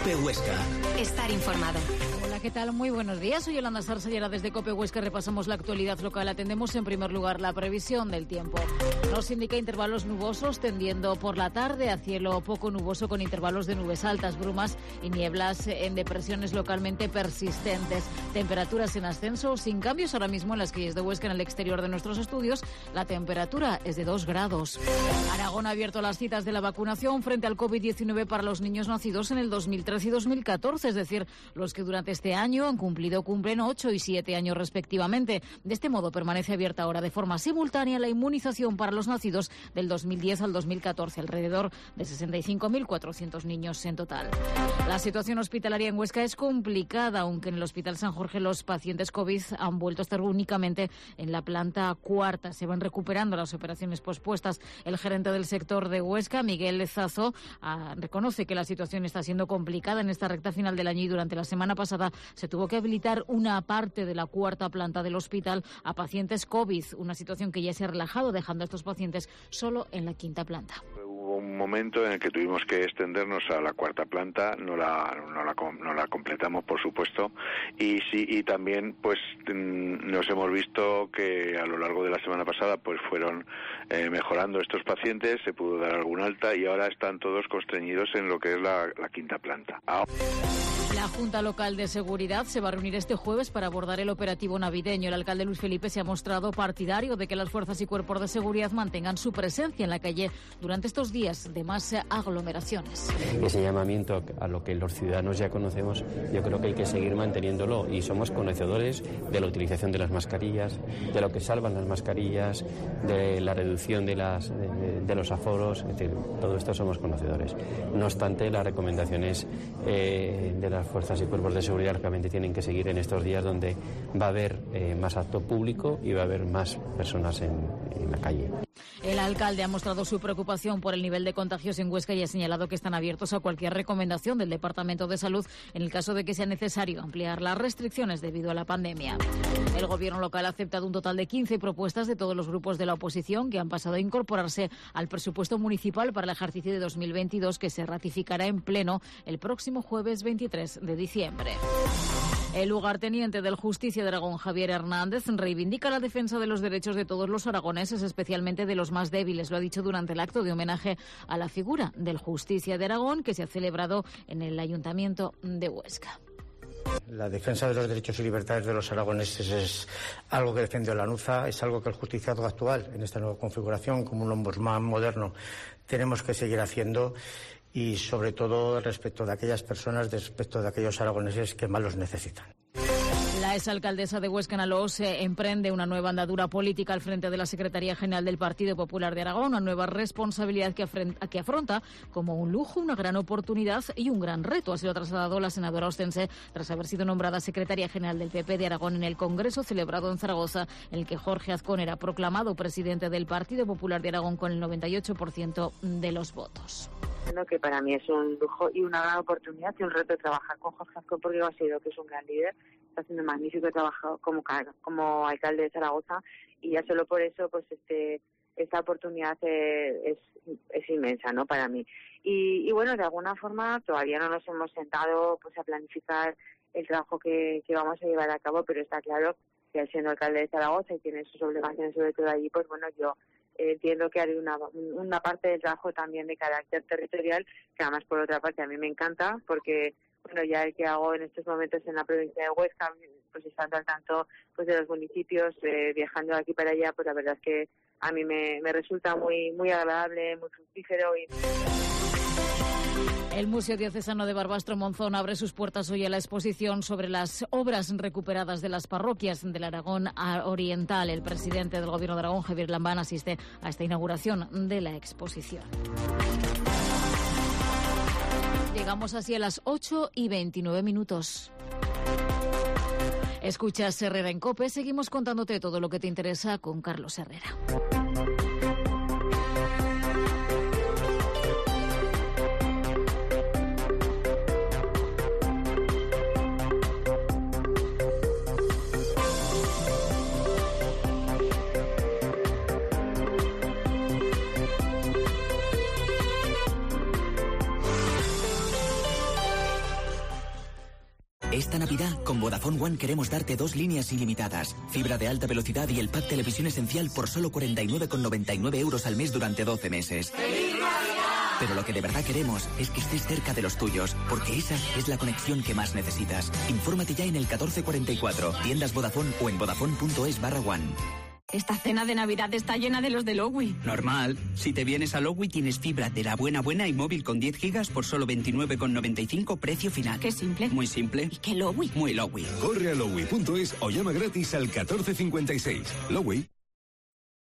COPE Huesca. Estar informado. Hola, ¿qué tal? Muy buenos días. Soy Yolanda Sarsellera desde COPE Huesca. Repasamos la actualidad local. Atendemos en primer lugar la previsión del tiempo. Nos indica intervalos nubosos tendiendo por la tarde a cielo poco nuboso con intervalos de nubes altas, brumas y nieblas en depresiones localmente persistentes. Temperaturas en ascenso sin cambios ahora mismo en las calles de Huesca. En el exterior de nuestros estudios la temperatura es de 2 grados. Aragón ha abierto las citas de la vacunación frente al COVID-19 para los niños nacidos en el 2013 y 2014, es decir, los que durante este año cumplen 8 y 7 años respectivamente. De este modo permanece abierta ahora de forma simultánea la inmunización para los nacidos del 2010 al 2014, alrededor de 65.400 niños en total. La situación hospitalaria en Huesca es complicada, aunque en el Hospital San Jorge los pacientes COVID han vuelto a estar únicamente en la planta cuarta. Se van recuperando las operaciones pospuestas. El gerente del sector de Huesca, Miguel Zazo, reconoce que la situación está siendo complicada en esta recta final del año y durante la semana pasada se tuvo que habilitar una parte de la cuarta planta del hospital a pacientes COVID, una situación que ya se ha relajado, dejando a estos pacientes solo en la quinta planta. Hubo un momento en el que tuvimos que extendernos a la cuarta planta, no la completamos, por supuesto, y también pues nos hemos visto que a lo largo de la semana pasada pues fueron mejorando estos pacientes, se pudo dar algún alta y ahora están todos constreñidos en lo que es la quinta planta. La Junta Local de Seguridad se va a reunir este jueves para abordar el operativo navideño. El alcalde Luis Felipe se ha mostrado partidario de que las fuerzas y cuerpos de seguridad mantengan su presencia en la calle durante estos días de más aglomeraciones. Ese llamamiento a lo que los ciudadanos ya conocemos, yo creo que hay que seguir manteniéndolo y somos conocedores de la utilización de las mascarillas, de lo que salvan las mascarillas, de la reducción de los aforos, es decir, todo esto somos conocedores. No obstante, las recomendaciones de las fuerzas y cuerpos de seguridad realmente tienen que seguir en estos días donde va a haber más acto público y va a haber más personas en la calle. El alcalde ha mostrado su preocupación por el nivel de contagios en Huesca y ha señalado que están abiertos a cualquier recomendación del Departamento de Salud en el caso de que sea necesario ampliar las restricciones debido a la pandemia. El gobierno local ha aceptado un total de 15 propuestas de todos los grupos de la oposición que han pasado a incorporarse al presupuesto municipal para el ejercicio de 2022 que se ratificará en pleno el próximo jueves 23 de diciembre. El lugarteniente del Justicia de Aragón, Javier Hernández, reivindica la defensa de los derechos de todos los aragoneses, especialmente de los más débiles. Lo ha dicho durante el acto de homenaje a la figura del Justicia de Aragón que se ha celebrado en el Ayuntamiento de Huesca. La defensa de los derechos y libertades de los aragoneses es algo que defiende la NUZA, es algo que el justiciado actual, en esta nueva configuración, como un ombudsman moderno, tenemos que seguir haciendo y, sobre todo, respecto de aquellas personas, respecto de aquellos aragoneses que más los necesitan. La exalcaldesa de Huesca, Ana Loos, emprende una nueva andadura política al frente de la Secretaría General del Partido Popular de Aragón, una nueva responsabilidad que afronta como un lujo, una gran oportunidad y un gran reto. Así lo ha trasladado la senadora ostense tras haber sido nombrada Secretaria General del PP de Aragón en el Congreso celebrado en Zaragoza, en el que Jorge Azcón era proclamado presidente del Partido Popular de Aragón con el 98% de los votos. Que para mí es un lujo y una gran oportunidad y un reto trabajar con Jorge Azcón porque ha sido que es un gran líder, está haciendo un magnífico trabajo como alcalde de Zaragoza y ya solo por eso pues esta oportunidad es inmensa, ¿no? Para mí. Y bueno, de alguna forma todavía no nos hemos sentado pues a planificar el trabajo que vamos a llevar a cabo, pero está claro que al siendo alcalde de Zaragoza y tiene sus obligaciones sobre todo allí, pues bueno, yo entiendo que haré una parte del trabajo también de carácter territorial, que además por otra parte a mí me encanta, porque bueno, ya el que hago en estos momentos en la provincia de Huesca, pues estando al tanto pues de los municipios, viajando de aquí para allá, pues la verdad es que a mí me resulta muy muy agradable, muy fructífero y... El Museo Diocesano de Barbastro Monzón abre sus puertas hoy a la exposición sobre las obras recuperadas de las parroquias del Aragón Oriental. El presidente del Gobierno de Aragón, Javier Lambán, asiste a esta inauguración de la exposición. Llegamos así a las 8:29. Escuchas Herrera en COPE. Seguimos contándote todo lo que te interesa con Carlos Herrera. Esta Navidad, con Vodafone One queremos darte 2 líneas ilimitadas, fibra de alta velocidad y el pack Televisión Esencial por solo 49,99 euros al mes durante 12 meses. Pero lo que de verdad queremos es que estés cerca de los tuyos, porque esa es la conexión que más necesitas. Infórmate ya en el 1444, tiendas Vodafone o en vodafone.es/one. Esta cena de Navidad está llena de los de Lowy. Normal. Si te vienes a Lowy tienes fibra de la buena y móvil con 10 gigas por solo 29,95 precio final. Qué simple. Muy simple. ¿Y qué Lowy? Muy Lowy. Corre a lowy.es o llama gratis al 1456. Lowy.